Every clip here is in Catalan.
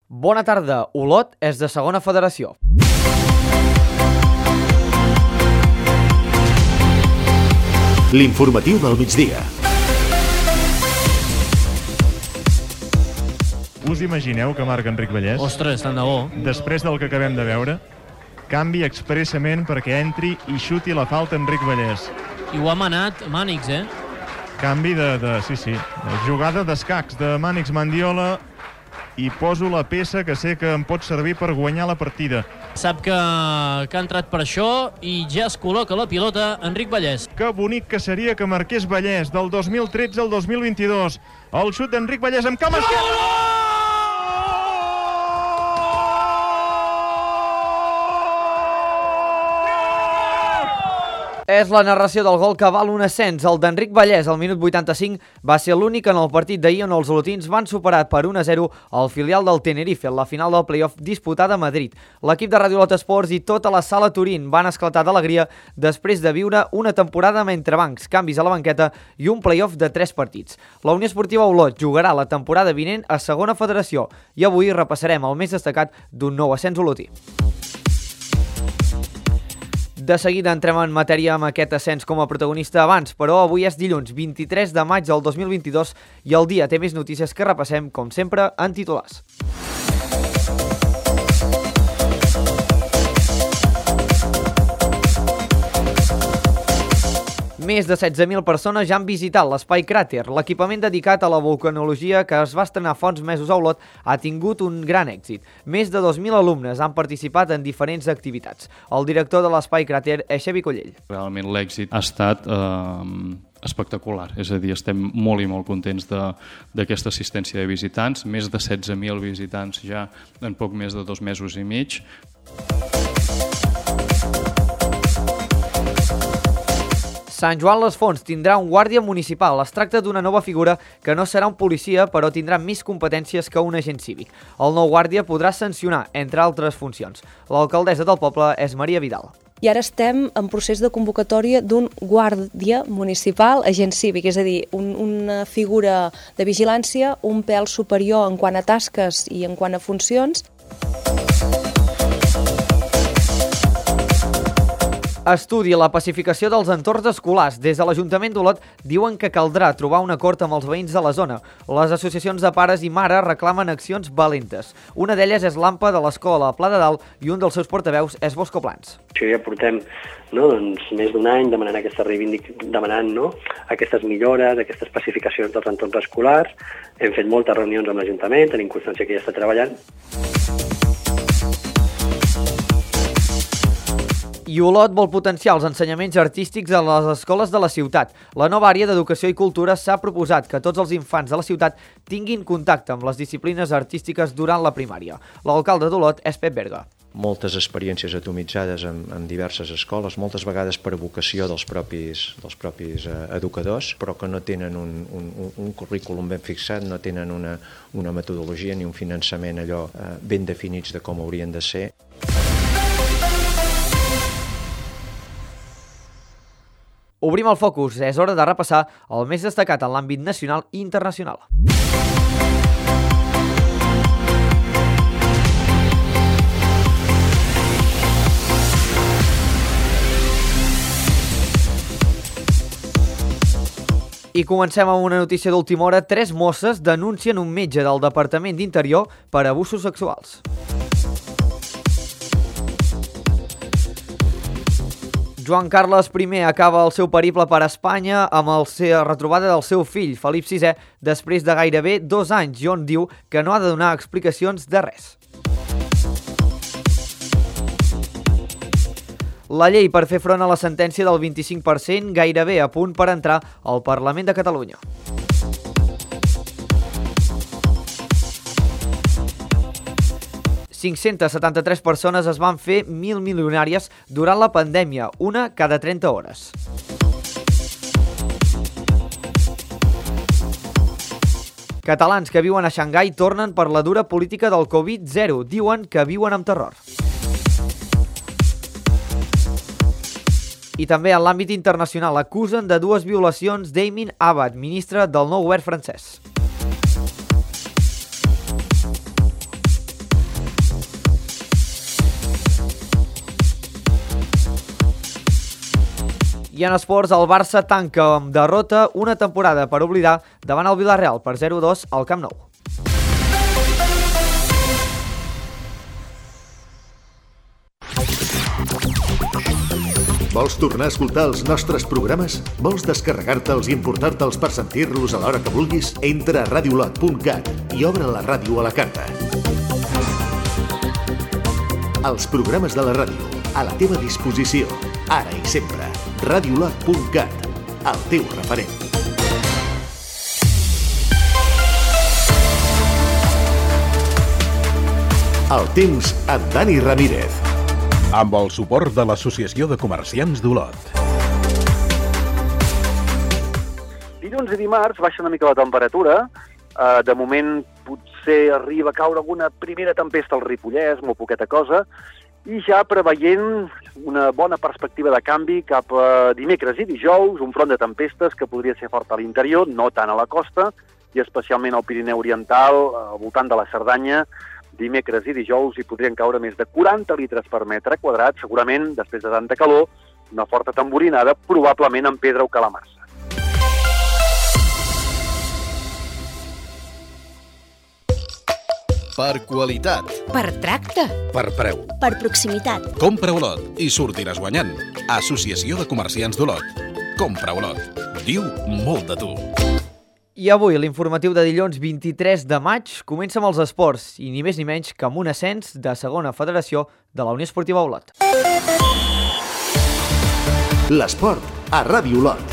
Bona tarda, Olot és de segona federació. L'informatiu del migdia. Us imagineu que marca Enric Vallès? Ostres, tant de bo. Després del que acabem de veure, canvi expressament perquè entri i xuti la falta Enric Vallès. I ho ha manat Mànix, Canvi de jugada d'escacs de Mànix Mandiola i poso la peça que sé que em pot servir per guanyar la partida. Sap que ha entrat per això i ja es col·loca la pilota Enric Vallès. Que bonic que seria que marqués Vallès del 2013 al 2022. El xut d'Enric Vallès amb cama esquerra! És la narració del gol que val un ascens. El d'Enric Vallès, al minut 85, va ser l'únic en el partit d'ahir on els olotins van superar per 1-0 el filial del Tenerife en la final del play-off disputada a Madrid. L'equip de Radio Olot Esports i tota la sala Turín van esclatar d'alegria després de viure una temporada amb entrebancs, canvis a la banqueta i un play-off de 3 partits. La Unió Esportiva Olot jugarà la temporada vinent a segona federació i avui repassarem el més destacat d'un nou ascens olotí. De seguida entrem en matèria amb aquest ascens com a protagonista abans, però avui és dilluns 23 de maig del 2022 i el dia té més notícies que repassem, com sempre, en titulars. Més de 16.000 persones ja han visitat l'Espai Cràter. L'equipament dedicat a la vulcanologia que es va estrenar fa uns mesos a Olot ha tingut un gran èxit. Més de 2.000 alumnes han participat en diferents activitats. El director de l'Espai Cràter és Xavi Collell. Realment l'èxit ha estat espectacular, és a dir, estem molt i molt contents d'aquesta assistència de visitants, més de 16.000 visitants ja en poc més de 2 mesos i mig. Sant Joan les Fonts tindrà un guàrdia municipal. Es tracta d'una nova figura que no serà un policia, però tindrà més competències que un agent cívic. El nou guàrdia podrà sancionar, entre altres funcions. L'alcaldessa del poble és Maria Vidal. I ara estem en procés de convocatòria d'un guàrdia municipal agent cívic, és a dir, una figura de vigilància un pèl superior en quant a tasques i en quant a funcions. Estudia la pacificació dels entorns escolars. Des de l'Ajuntament d'Olot diuen que caldrà trobar un acord amb els veïns de la zona. Les associacions de pares i mares reclamen accions valentes. Una d'elles és l'AMPA de l'escola a Pla de Dalt i un dels seus portaveus és Bosco Plans. Això ja portem més d'un any demanant aquestes millores, aquestes pacificacions dels entorns escolars. Hem fet moltes reunions amb l'Ajuntament, tenim constància que ja està treballant. I Olot vol potenciar els ensenyaments artístics a les escoles de la ciutat. La nova àrea d'Educació i Cultura s'ha proposat que tots els infants de la ciutat tinguin contacte amb les disciplines artístiques durant la primària. L'alcalde d'Olot és Pep Berga. Moltes experiències atomitzades en diverses escoles, moltes vegades per vocació dels propis educadors, però que no tenen un currículum ben fixat, no tenen una metodologia ni un finançament allò ben definits de com haurien de ser. Obrim el focus, és hora de repassar el més destacat en l'àmbit nacional i internacional. I comencem amb una notícia d'última hora. 3 mosses denuncien un metge del Departament d'Interior per abusos sexuals. Joan Carles I acaba el seu periple per Espanya amb la retrobada del seu fill, Felip VI, després de gairebé 2 anys, i on diu que no ha de donar explicacions de res. La llei per fer front a la sentència del 25% gairebé a punt per entrar al Parlament de Catalunya. .573 persones es van fer milionàries durant la pandèmia, una cada 30 hores. Catalans que viuen a Xangai tornen per la dura política del Covid-0. Diuen que viuen amb terror. I també en l'àmbit internacional acusen de 2 violacions Damien Abad, ministre del nou govern francès. I en esports, el Barça tanca amb derrota una temporada per oblidar davant el Villarreal per 0-2 al Camp Nou. Vols tornar a escoltar els nostres programes? Vols descarregar-te'ls i importar-te'ls per sentir-los a l'hora que vulguis? Entra a radiolot.cat i obre la ràdio a la carta. Els programes de la ràdio, a la teva disposició, ara i sempre. Radiolot.cat, el teu referent. El temps amb Dani Ramírez. Amb el suport de l'Associació de Comerciants d'Olot. Dilluns i dimarts baixa una mica la temperatura. De moment potser arriba a caure alguna primera tempesta al Ripollès, molt poqueta cosa, i ja preveient una bona perspectiva de canvi cap a dimecres i dijous, un front de tempestes que podria ser fort a l'interior, no tant a la costa, i especialment al Pirineu Oriental, al voltant de la Cerdanya. Dimecres i dijous hi podrien caure més de 40 litres per metre quadrat, segurament, després de tanta calor, una forta tamborinada, probablement amb pedra o calamarsa. Per qualitat. Per tracte. Per preu. Per proximitat. Compra Olot i sortiràs guanyant. Associació de Comerciants d'Olot. Compra Olot. Diu molt de tu. I avui, l'informatiu de dilluns 23 de maig, comença amb els esports, i ni més ni menys que amb un ascens de segona federació de la Unió Esportiva Olot. L'esport a Ràdio Olot.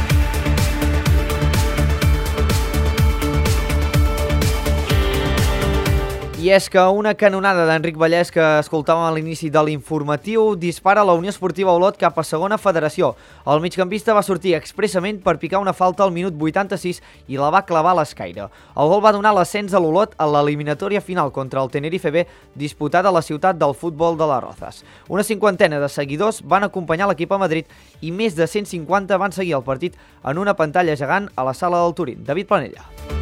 I és que una canonada d'Enric Vallès que escoltàvem a l'inici de l'informatiu dispara la Unió Esportiva Olot cap a segona federació. El migcampista va sortir expressament per picar una falta al minut 86 i la va clavar a l'escaire. El gol va donar l'ascens a l'Olot a l'eliminatòria final contra el Tenerife B disputada a la ciutat del futbol de les Rozas. Una cinquantena de seguidors van acompanyar l'equip a Madrid i més de 150 van seguir el partit en una pantalla gegant a la sala del Turín. David Planella.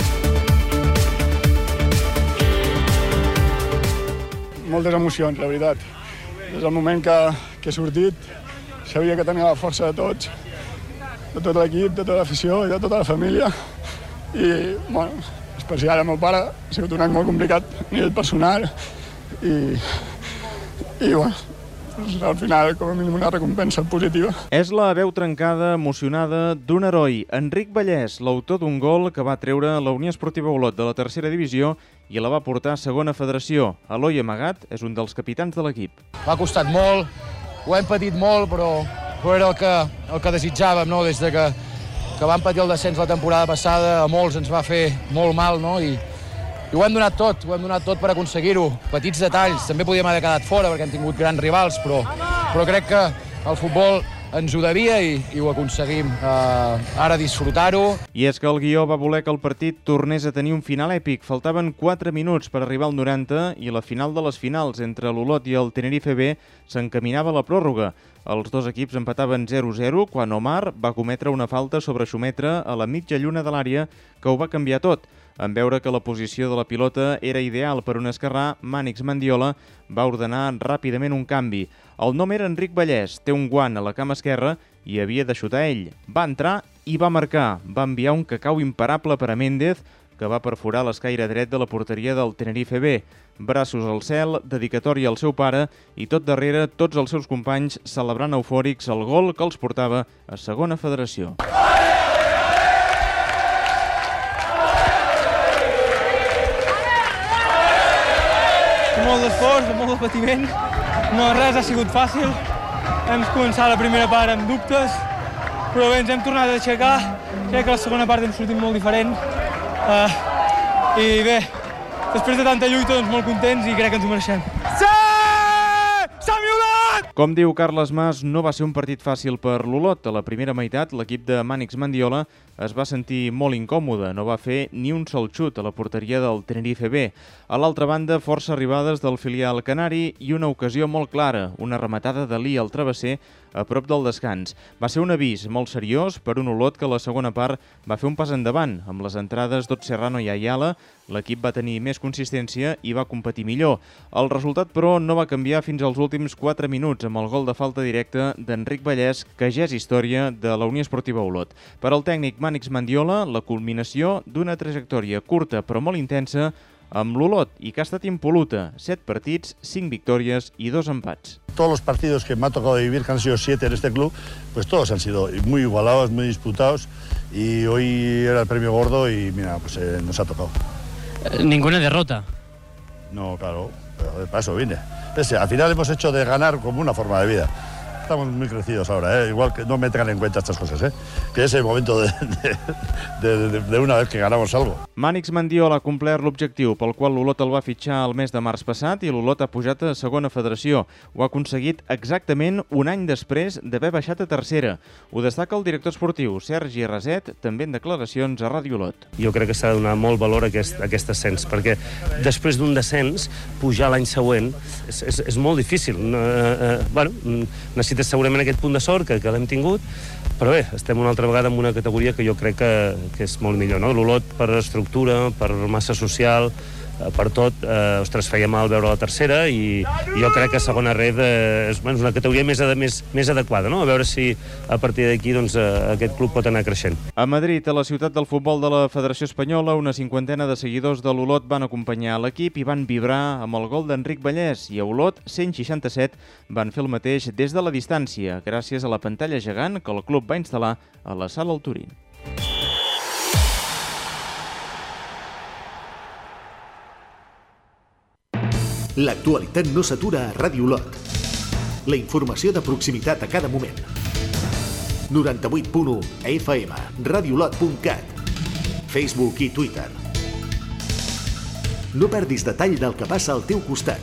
Moltes emocions, la veritat. Des del moment que he sortit, sabia que tenia la força de tots, de tot l'equip, de tota l'afició i de tota la família. I, bueno, especial al meu pare, ha sigut un any molt complicat a nivell personal i bueno, al final, com a mínim, una recompensa positiva. És la veu trencada, emocionada, d'un heroi, Enric Vallès, l'autor d'un gol que va treure la Unió Esportiva Olot de la tercera divisió i la va portar a segona federació. Eloi Amagat és un dels capitans de l'equip. M'ha costat molt, ho hem patit molt, però era el que desitjàvem, no? Des de que vam patir el descens la temporada passada, a molts ens va fer molt mal, no? I ho hem donat tot per aconseguir-ho. Petits detalls, també podíem haver quedat fora perquè hem tingut grans rivals, però crec que el futbol ens ho devia i ho aconseguim. Ara disfrutar-ho. I és que el guió va voler que el partit tornés a tenir un final èpic. Faltaven 4 minuts per arribar al 90 i la final de les finals entre l'Olot i el Tenerife B s'encaminava a la pròrroga. Els dos equips empataven 0-0 quan Omar va cometre una falta sobre Xumetra a la mitja lluna de l'àrea que ho va canviar tot. En veure que la posició de la pilota era ideal per un esquerrà, Mànix Mendiola va ordenar ràpidament un canvi. El nom era Enric Vallès, té un guant a la cama esquerra i havia de xutar ell. Va entrar i va marcar. Va enviar un cacau imparable per a Méndez, que va perforar l'escaire dret de la porteria del Tenerife B. Braços al cel, dedicatòria al seu pare i tot darrere tots els seus companys celebrant eufòrics el gol que els portava a segona federació. Molt d'esforç, molt de patiment, no res ha sigut fàcil. Hem començat la primera part amb dubtes, però bé, ens hem tornat a aixecar. Crec que la segona part hem sortit molt diferent. I bé, després de tanta lluita, doncs molt contents i crec que ens ho mereixem. Sí! S'ha violat! Com diu Carles Mas, no va ser un partit fàcil per l'Olot. A la primera meitat, l'equip de Mànix Mendiola es va sentir molt incòmode, no va fer ni un sol xut a la porteria del Tenerife B. A l'altra banda, força arribades del filial canari i una ocasió molt clara, una rematada de Lee al travesser a prop del descans. Va ser un avís molt seriós per un Olot que a la segona part va fer un pas endavant. Amb les entrades d'Ot Serrano i Ayala, l'equip va tenir més consistència i va competir millor. El resultat, però, no va canviar fins als últims 4 minuts. minuts amb el gol de falta directa d'Enric Vallès, que ja és història de la Unió Esportiva Olot. Per al tècnic Mànix Mendiola, la culminació d'una trajectòria curta però molt intensa amb l'Olot i que ha estat impoluta. 7 partits, 5 victòries i 2 empats. Todos los partidos que me ha tocado vivir, que han sido 7 en este club, pues todos han sido muy igualados, muy disputados, y hoy era el premio gordo y mira, pues nos ha tocado. Ninguna derrota. No, claro, pero para eso vine. Al final hemos hecho de ganar como una forma de vida. Estamos muy crecidos ahora, igual que no me tengan en cuenta estas cosas, que es el momento de una vez que ganamos algo. Mànix Mendiola ha complert l'objectiu pel qual l'Olot el va fitxar el mes de març passat i l'Olot ha pujat a segona federació. Ho ha aconseguit exactament un any després d'haver baixat a tercera. Ho destaca el director esportiu, Sergi Raset, també en declaracions a Ràdio Olot. Jo crec que s'ha de donar molt valor a aquest ascens, perquè després d'un descens, pujar l'any següent és molt difícil. Necessites segurament aquest punt de sort que l'hem tingut, però bé, estem una altra vegada en una categoria que jo crec que és molt millor, no? L'Olot, per estructura, per massa social, per tot, feia mal veure la tercera i jo crec que segona red és una categoria més adequada, no? A veure si a partir d'aquí aquest club pot anar creixent. A Madrid, a la ciutat del futbol de la Federació Espanyola, una cinquantena de seguidors de l'Olot van acompanyar l'equip i van vibrar amb el gol d'Enric Vallès, i a Olot, 167, van fer el mateix des de la distància, gràcies a la pantalla gegant que el club va instal·lar a la sala El Turín. L'actualitat no s'atura a Ràdio Olot. La informació de proximitat a cada moment. 98.1 FM, radiolot.cat, Facebook i Twitter. No perdis detall del que passa al teu costat.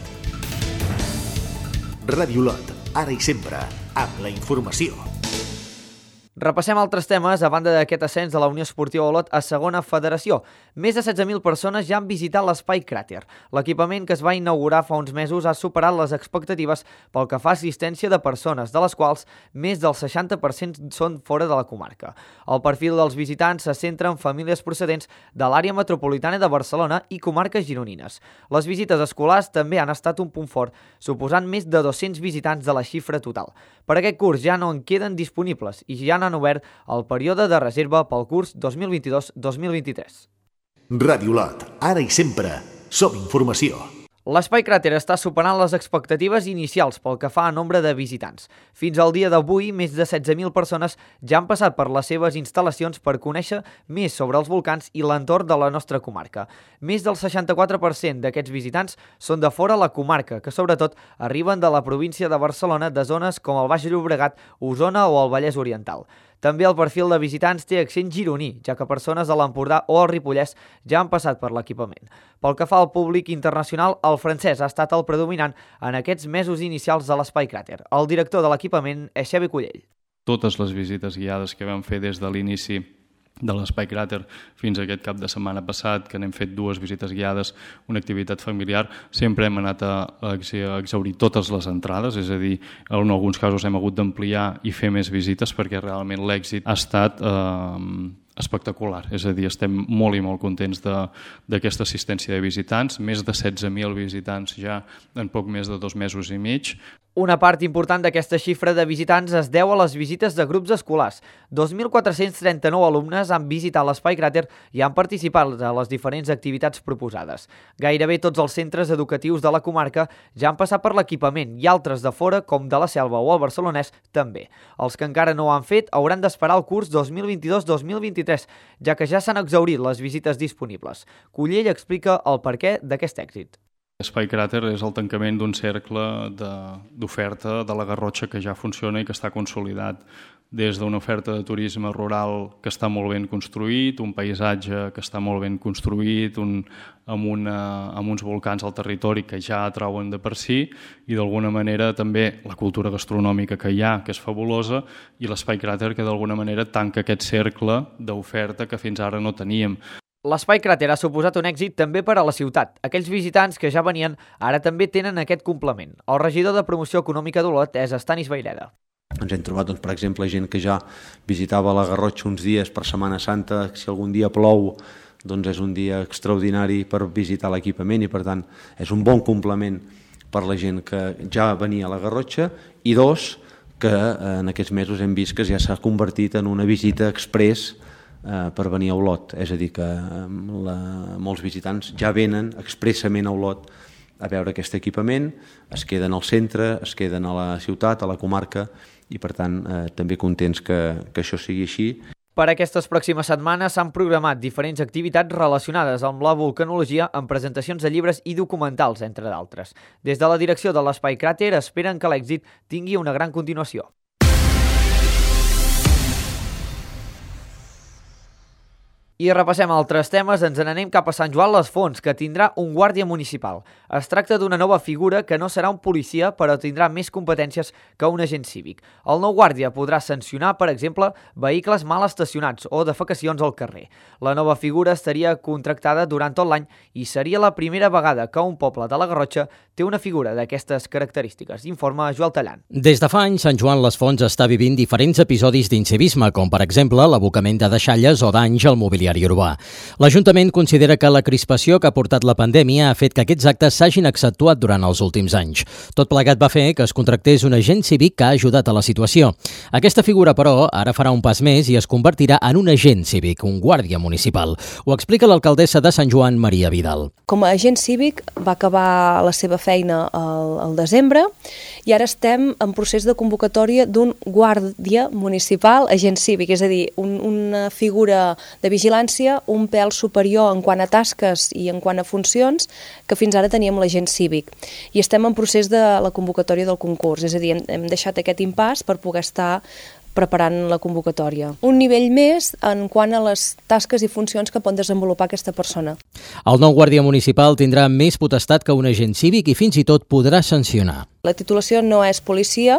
Ràdio Olot, ara i sempre, amb la informació. Repassem altres temes a banda d'aquest ascens de la Unió Esportiva Olot a segona federació. Més de 16.000 persones ja han visitat l'Espai Cràter. L'equipament que es va inaugurar fa uns mesos ha superat les expectatives pel que fa a assistència de persones, de les quals més del 60% són fora de la comarca. El perfil dels visitants se centra en famílies procedents de l'àrea metropolitana de Barcelona i comarques gironines. Les visites escolars també han estat un punt fort, suposant més de 200 visitants de la xifra total. Per aquest curs ja no en queden disponibles i ja han obert el període de reserva pel curs 2022-2023. Ràdio Olot, ara i sempre, som informació. L'Espai Cràter està superant les expectatives inicials pel que fa a nombre de visitants. Fins al dia d'avui, més de 16.000 persones ja han passat per les seves instal·lacions per conèixer més sobre els volcans i l'entorn de la nostra comarca. Més del 64% d'aquests visitants són de fora la comarca, que sobretot arriben de la província de Barcelona, de zones com el Baix Llobregat, Osona o el Vallès Oriental. També el perfil de visitants té accent gironí, ja que persones de l'Empordà o el Ripollès ja han passat per l'equipament. Pel que fa al públic internacional, el francès ha estat el predominant en aquests mesos inicials de l'Espai Cràter. El director de l'equipament és Xavi Cullell. Totes les visites guiades que vam fer des de l'inici de l'Espai Cràter fins a aquest cap de setmana passat, que n'hem fet 2 visites guiades, una activitat familiar, sempre hem anat a exhaurir totes les entrades, és a dir, en alguns casos hem hagut d'ampliar i fer més visites perquè realment l'èxit ha estat espectacular, és a dir, estem molt i molt contents d'aquesta assistència de visitants, més de 16.000 visitants ja en poc més de 2 mesos i mig. Una part important d'aquesta xifra de visitants es deu a les visites de grups escolars. 2.439 alumnes han visitat l'Espai Cràter i han participat a les diferents activitats proposades. Gairebé tots els centres educatius de la comarca ja han passat per l'equipament i altres de fora, com de la Selva o el Barcelonès, també. Els que encara no ho han fet hauran d'esperar el curs 2022-2023, ja que ja s'han exhaurit les visites disponibles. Cullell explica el perquè d'aquest èxit. L'Espai Cràter és el tancament d'un cercle d'oferta de la Garrotxa que ja funciona i que està consolidat, des d'una oferta de turisme rural que està molt ben construït, un paisatge que està molt ben construït, amb uns volcans al territori que ja atrauen de per si, i d'alguna manera també la cultura gastronòmica que hi ha, que és fabulosa, i l'Espai Cràter que d'alguna manera tanca aquest cercle d'oferta que fins ara no teníem. L'Espai Cràter ha suposat un èxit també per a la ciutat. Aquells visitants que ja venien ara també tenen aquest complement. El regidor de Promoció Econòmica d'Olot és Estanis Vaireda. Ens hem trobat, per exemple, gent que ja visitava la Garrotxa uns dies per Setmana Santa. Si algun dia plou, doncs és un dia extraordinari per visitar l'equipament i, per tant, és un bon complement per la gent que ja venia a la Garrotxa, i dos, que en aquests mesos hem vist que ja s'ha convertit en una visita express per venir a Olot, és a dir, que molts visitants ja venen expressament a Olot a veure aquest equipament, es queden al centre, es queden a la ciutat, a la comarca, i per tant també contents que això sigui així. Per aquestes pròximes setmanes s'han programat diferents activitats relacionades amb la vulcanologia amb presentacions de llibres i documentals, entre d'altres. Des de la direcció de l'Espai Cràter esperen que l'èxit tingui una gran continuació. I repassem altres temes, ens n'anem cap a Sant Joan les Fonts, que tindrà un guàrdia municipal. Es tracta d'una nova figura que no serà un policia, però tindrà més competències que un agent cívic. El nou guàrdia podrà sancionar, per exemple, vehicles mal estacionats o defecacions al carrer. La nova figura estaria contractada durant tot l'any i seria la primera vegada que un poble de la Garrotxa té una figura d'aquestes característiques, informa Joel Tallant. Des de fa anys, Sant Joan les Fonts està vivint diferents episodis d'incivisme, com per exemple l'abocament de deixalles o danys al mobiliari urbà. L'Ajuntament considera que la crispació que ha portat la pandèmia ha fet que aquests actes s'hagin accentuat durant els últims anys. Tot plegat va fer que es contractés un agent cívic que ha ajudat a la situació. Aquesta figura, però, ara farà un pas més i es convertirà en un agent cívic, un guàrdia municipal. Ho explica l'alcaldessa de Sant Joan, Maria Vidal. Com a agent cívic va acabar la seva feina al desembre i ara estem en procés de convocatòria d'un guàrdia municipal agent cívic, és a dir, una figura de vigilància un pèl superior en quant a tasques i en quant a funcions que fins ara teníem l'agent cívic. I estem en procés de la convocatòria del concurs, és a dir, hem deixat aquest impàs per poder estar preparant la convocatòria. Un nivell més en quant a les tasques i funcions que pot desenvolupar aquesta persona. El nou guàrdia municipal tindrà més potestat que un agent cívic i fins i tot podrà sancionar. La titulació no és policia,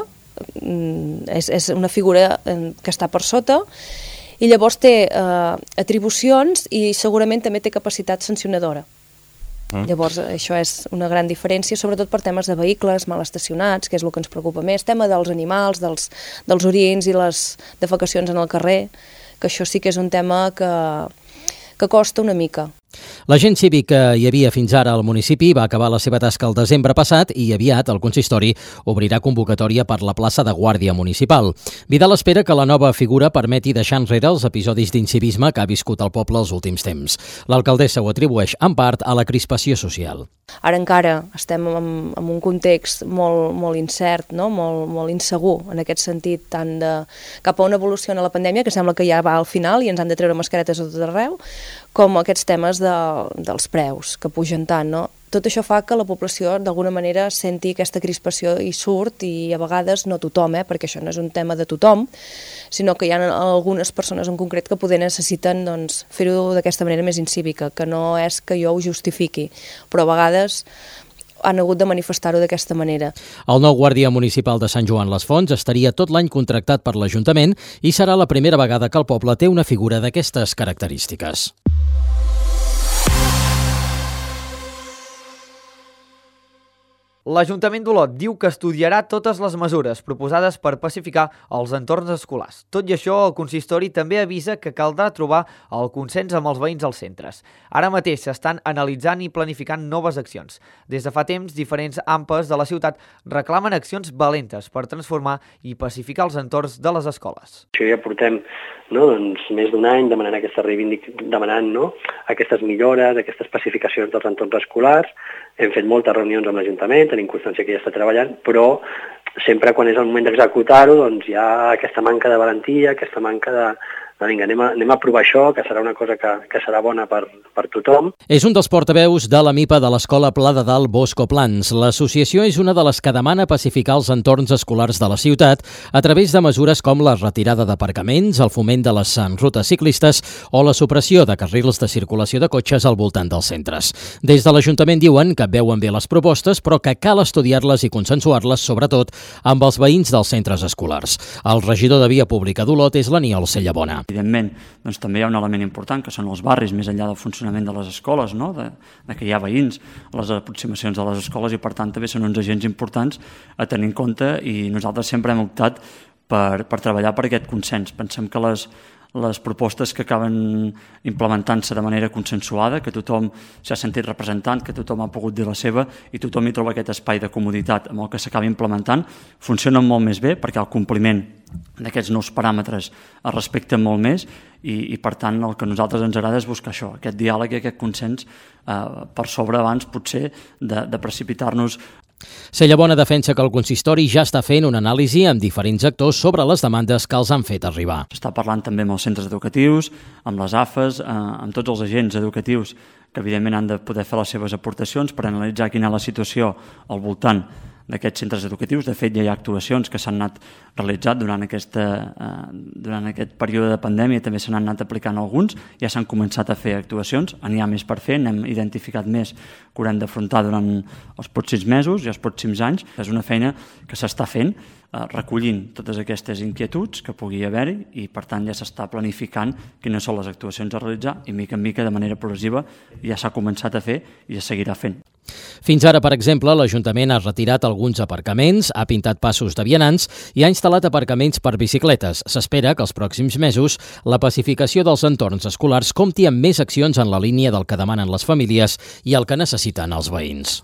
és una figura que està per sota, i llavors té atribucions i segurament també té capacitat sancionadora. Llavors això és una gran diferència, sobretot per temes de vehicles mal estacionats, que és el que ens preocupa més, tema dels animals, dels orins i les defecacions en el carrer, que això sí que és un tema que costa una mica. L'agent cívic que hi havia fins ara al municipi va acabar la seva tasca el desembre passat i aviat el consistori obrirà convocatòria per la plaça de guàrdia municipal. Vidal espera que la nova figura permeti deixar enrere els episodis d'incivisme que ha viscut el poble els últims temps. L'alcaldessa ho atribueix en part a la crispació social. Ara encara estem en un context molt incert, no? molt insegur en aquest sentit, tant cap a una evolució en la pandèmia, que sembla que ja va al final i ens han de treure mascaretes a tot arreu, com aquests temes dels preus que pugen tant, no? Tot això fa que la població d'alguna manera senti aquesta crispació i surt, i a vegades no tothom, perquè això no és un tema de tothom, sinó que hi ha algunes persones en concret que poder necessiten fer-ho d'aquesta manera més incívica, que no és que jo ho justifiqui, però a vegades han hagut de manifestar-ho d'aquesta manera. El nou guàrdia municipal de Sant Joan les Fonts estaria tot l'any contractat per l'Ajuntament i serà la primera vegada que el poble té una figura d'aquestes característiques. L'Ajuntament d'Olot diu que estudiarà totes les mesures proposades per pacificar els entorns escolars. Tot i això, el consistori també avisa que caldrà trobar el consens amb els veïns dels centres. Ara mateix s'estan analitzant i planificant noves accions. Des de fa temps, diferents AMPAs de la ciutat reclamen accions valentes per transformar i pacificar els entorns de les escoles. Ja portem més d'un any demanant aquestes millores, aquestes pacificacions dels entorns escolars. Hem fet moltes reunions amb l'Ajuntament, tenim constància que ja està treballant, però sempre quan és el moment d'executar-ho hi ha aquesta manca de valentia, aquesta manca de vinga, anem a provar això, que serà una cosa que serà bona per tothom. És un dels portaveus de la MIPA de l'Escola Pla de Dalt Bosco Plans. L'associació és una de les que demana pacificar els entorns escolars de la ciutat a través de mesures com la retirada d'aparcaments, el foment de les rutes ciclistes o la supressió de carrils de circulació de cotxes al voltant dels centres. Des de l'Ajuntament diuen que veuen bé les propostes, però que cal estudiar-les i consensuar-les, sobretot amb els veïns dels centres escolars. El regidor de Via Pública d'Olot és l'Aniol Cellabona. Evidentment, també hi ha un element important, que són els barris, més enllà del funcionament de les escoles, de que hi ha veïns a les aproximacions de les escoles, i per tant també són uns agents importants a tenir en compte, i nosaltres sempre hem optat per treballar per aquest consens. Pensem que les les propostes que acaben implementant-se de manera consensuada, que tothom s'ha sentit representant, que tothom ha pogut dir la seva i tothom hi troba aquest espai de comoditat amb el que s'acabi implementant, funcionen molt més bé perquè el compliment d'aquests nous paràmetres es respecten molt més i per tant el que a nosaltres ens agrada és buscar això, aquest diàleg i aquest consens per sobre abans potser de precipitar-nos. Cellabona defensa que el consistori ja està fent una anàlisi amb diferents actors sobre les demandes que els han fet arribar. S'està parlant també amb els centres educatius, amb les AFES, amb tots els agents educatius que evidentment han de poder fer les seves aportacions per analitzar quina és la situació al voltant d'aquests centres educatius. De fet, ja hi ha actuacions que s'han anat realitzant durant aquest període de pandèmia, també se n'han anat aplicant alguns, ja s'han començat a fer actuacions, n'hi ha més per fer, n'hem identificat més que haurem d'afrontar durant els pròxims mesos i els pròxims anys. És una feina que s'està fent, recollint totes aquestes inquietuds que pugui haver-hi i per tant ja s'està planificant quines són les actuacions a realitzar i mica en mica de manera progressiva ja s'ha començat a fer i es seguirà fent. Fins ara, per exemple, l'Ajuntament ha retirat alguns aparcaments, ha pintat passos de vianants i ha instal·lat aparcaments per bicicletes. S'espera que els pròxims mesos la pacificació dels entorns escolars compti amb més accions en la línia del que demanen les famílies i el que necessiten els veïns.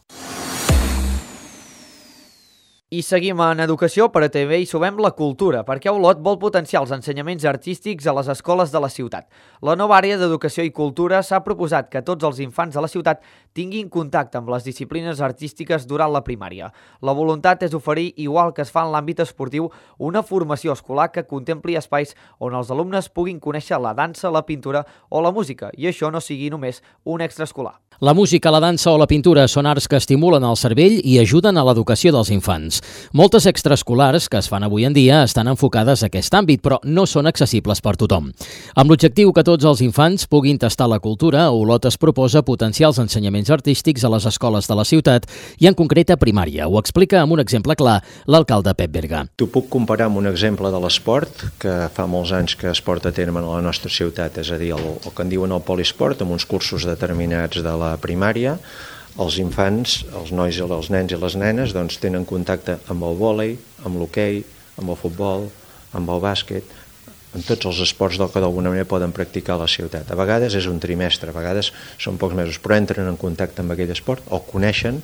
I seguim en educació, però també hi sumem la cultura, perquè Olot vol potenciar els ensenyaments artístics a les escoles de la ciutat. La nova àrea d'educació i cultura s'ha proposat que tots els infants de la ciutat tinguin contacte amb les disciplines artístiques durant la primària. La voluntat és oferir, igual que es fa en l'àmbit esportiu, una formació escolar que contempli espais on els alumnes puguin conèixer la dansa, la pintura o la música, i això no sigui només un extraescolar. La música, la dansa o la pintura són arts que estimulen el cervell i ajuden a l'educació dels infants. Moltes extraescolars que es fan avui en dia estan enfocades a aquest àmbit, però no són accessibles per tothom. Amb l'objectiu que tots els infants puguin tastar la cultura, Olot es proposa potenciar els ensenyaments artístics a les escoles de la ciutat i en concret a primària. Ho explica amb un exemple clar l'alcalde Pep Berga. T'ho puc comparar amb un exemple de l'esport, que fa molts anys que es porta a terme a la nostra ciutat, és a dir, el que en diuen el polisport, amb uns cursos determinats de la primària. Els infants, els nois i els nens i les nenes, doncs, tenen contacte amb el vòlei, amb l'hoquei, amb el futbol, amb el bàsquet, amb tots els esports que d'alguna manera poden practicar a la ciutat. A vegades és un trimestre, a vegades són pocs mesos, però entren en contacte amb aquell esport, el coneixen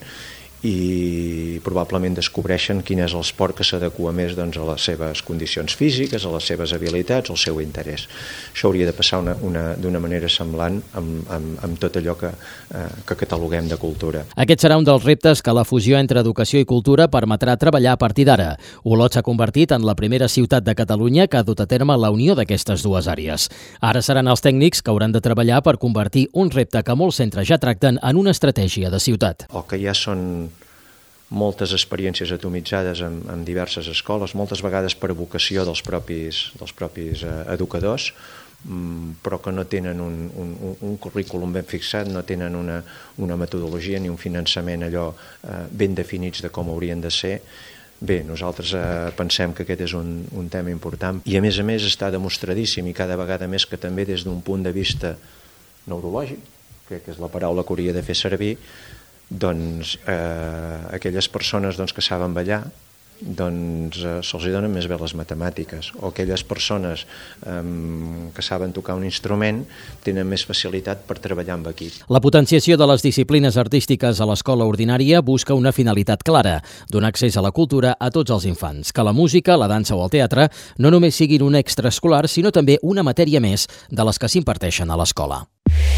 i probablement descobreixen quin és l'esport que s'adequa més doncs, a les seves condicions físiques, a les seves habilitats, al seu interès. Això hauria de passar d'una manera semblant amb tot allò que cataloguem de cultura. Aquest serà un dels reptes que la fusió entre educació i cultura permetrà treballar a partir d'ara. Olot s'ha convertit en la primera ciutat de Catalunya que ha dut a terme la unió d'aquestes dues àrees. Ara seran els tècnics que hauran de treballar per convertir un repte que molts centres ja tracten en una estratègia de ciutat. El que ja són moltes experiències atomitzades en diverses escoles, moltes vegades per vocació dels propis educadors, però que no tenen un currículum ben fixat, no tenen una metodologia ni un finançament allò ben definits de com haurien de ser. Bé, nosaltres pensem que aquest és un tema important i a més està demostradíssim i cada vegada més que també des d'un punt de vista neurològic, crec que és la paraula que hauria de fer servir, doncs aquelles persones que saben ballar doncs se'ls donen més bé les matemàtiques, o aquelles persones que saben tocar un instrument tenen més facilitat per treballar amb equip. La potenciació de les disciplines artístiques a l'escola ordinària busca una finalitat clara, donar accés a la cultura a tots els infants, que la música, la dansa o el teatre no només siguin un extraescolar, sinó també una matèria més de les que s'imparteixen a l'escola.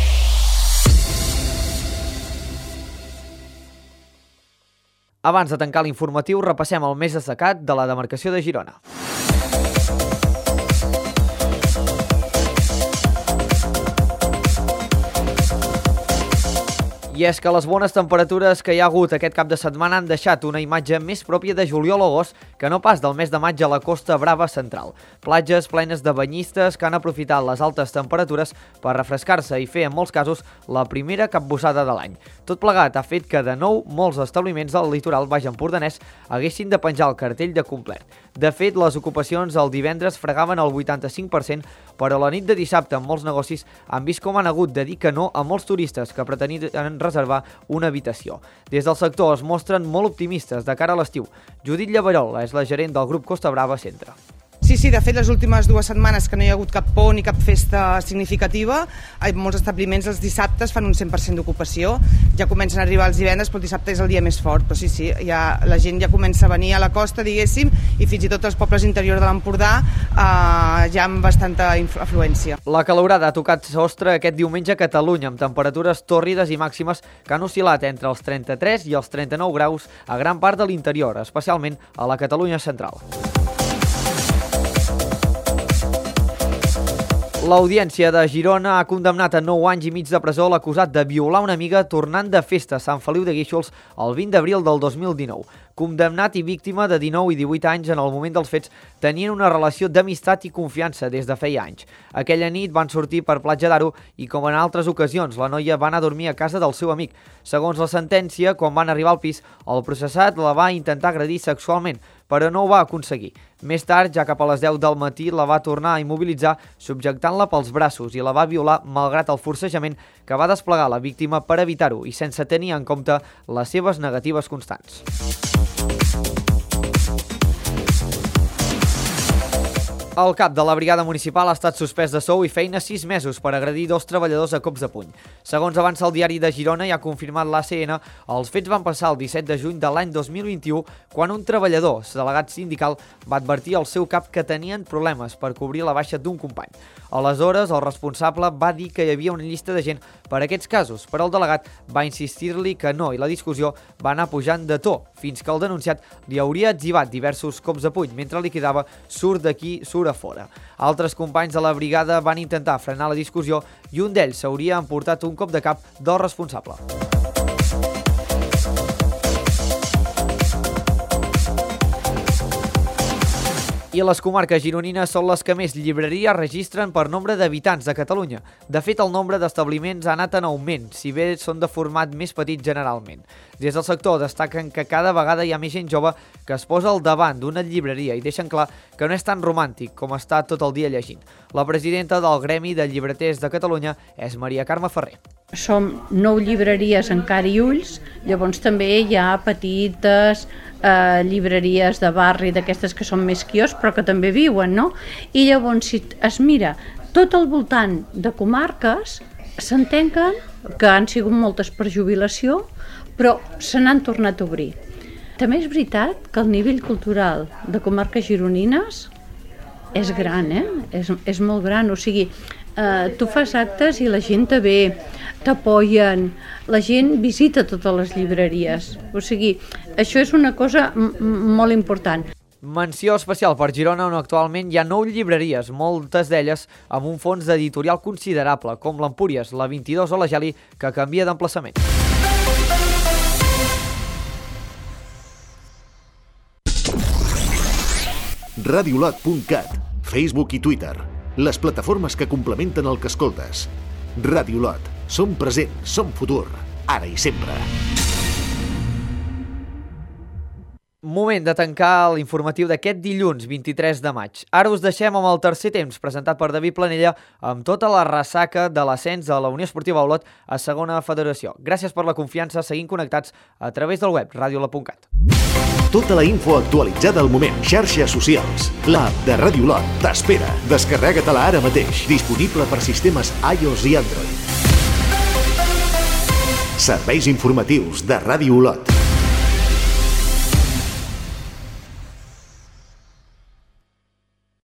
Abans de tancar l'informatiu, repassem el més destacat de la demarcació de Girona. I és que les bones temperatures que hi ha hagut aquest cap de setmana han deixat una imatge més pròpia de juliol o agost que no pas del mes de maig a la Costa Brava central. Platges plenes de banyistes que han aprofitat les altes temperatures per refrescar-se i fer, en molts casos, la primera capbussada de l'any. Tot plegat ha fet que, de nou, molts establiments del litoral baix empordanès haguessin de penjar el cartell de complet. De fet, les ocupacions el divendres fregaven el 85%, però la nit de dissabte en molts negocis han vist com han hagut de dir que no a molts turistes que pretenien reservar una habitació. Des del sector es mostren molt optimistes de cara a l'estiu. Judit Llaverol és la gerent del grup Costa Brava Centre. Sí, de fet, les últimes 2 setmanes que no hi ha hagut cap pont ni cap festa significativa, molts establiments els dissabtes fan un 100% d'ocupació, ja comencen a arribar els divendres, però el dissabte és el dia més fort, però sí, la gent ja comença a venir a la costa, diguéssim, i fins i tot els pobles interiors de l'Empordà ja amb bastanta afluència. La calorada ha tocat sostre aquest diumenge a Catalunya, amb temperatures tòrrides i màximes que han oscil·lat entre els 33 i els 39 graus a gran part de l'interior, especialment a la Catalunya central. L'Audiència de Girona ha condemnat a 9 anys i mig de presó l'acusat de violar una amiga tornant de festa a Sant Feliu de Guíxols el 20 d'abril del 2019. Condemnat i víctima de 19 i 18 anys, en el moment dels fets tenien una relació d'amistat i confiança des de feia anys. Aquella nit van sortir per Platja d'Aro i, com en altres ocasions, la noia va anar a dormir a casa del seu amic. Segons la sentència, quan van arribar al pis, el processat la va intentar agredir sexualment, però no ho va aconseguir. Més tard, ja cap a les 10 del matí, la va tornar a immobilitzar subjectant-la pels braços i la va violar malgrat el forcejament que va desplegar la víctima per evitar-ho i sense tenir en compte les seves negatives constants. El cap de la brigada municipal ha estat suspès de sou i feina 6 mesos per agredir 2 treballadors a cops de puny. Segons avança el diari de Girona i ha confirmat l'ACN, els fets van passar el 17 de juny de l'any 2021 quan un treballador, delegat sindical, va advertir al seu cap que tenien problemes per cobrir la baixa d'un company. Aleshores, el responsable va dir que hi havia una llista de gent per a aquests casos, però el delegat va insistir-li que no i la discussió va anar pujant de to, fins que el denunciat li hauria etzibat diversos cops de puny mentre li quedava surt d'aquí, surt a fora. Altres companys de la brigada van intentar frenar la discussió i un d'ells s'hauria emportat un cop de cap del responsable. I les comarques gironines són les que més llibreries registren per nombre d'habitants de Catalunya. De fet, el nombre d'establiments ha anat en augment, si bé són de format més petit generalment. Des del sector destaquen que cada vegada hi ha més gent jove que es posa al davant d'una llibreria i deixen clar que no és tan romàntic com estar tot el dia llegint. La presidenta del Gremi de Llibreters de Catalunya és Maria Carme Ferrer. Som 9 llibreries en Cara i Ulls, llavors també hi ha petites llibreries de barri, d'aquestes que són més quioscs, però que també viuen, no? I llavors, si es mira tot al voltant de comarques, s'entén que han sigut moltes per jubilació, però se n'han tornat a obrir. També és veritat que el nivell cultural de comarques gironines és gran, és molt gran, o sigui, tu fas actes i la gent te ve, t'apoyen, la gent visita totes les llibreries, o sigui, això és una cosa molt important. Menció especial per Girona, on actualment hi ha 9 llibreries, moltes d'elles amb un fons d'editorial considerable, com l'Empúries, la 22 o la Geli, que canvia d'emplaçament. Radiolot.cat, Facebook i Twitter, les plataformes que complementen el que escoltes. Radiolot, som present, som futur, ara i sempre. Moment de tancar l'informatiu d'aquest dilluns 23 de maig. Ara us deixem amb el tercer temps, presentat per David Planella, amb tota la ressaca de l'ascens de la Unió Esportiva Olot a segona federació. Gràcies per la confiança, seguim connectats a través del web radiolot.cat. Tota la info actualitzada al moment. Xarxes socials. L'app de Radiolot t'espera. Descarrega-te-la ara mateix. Disponible per sistemes iOS i Android. Serveis informatius de Ràdio Olot.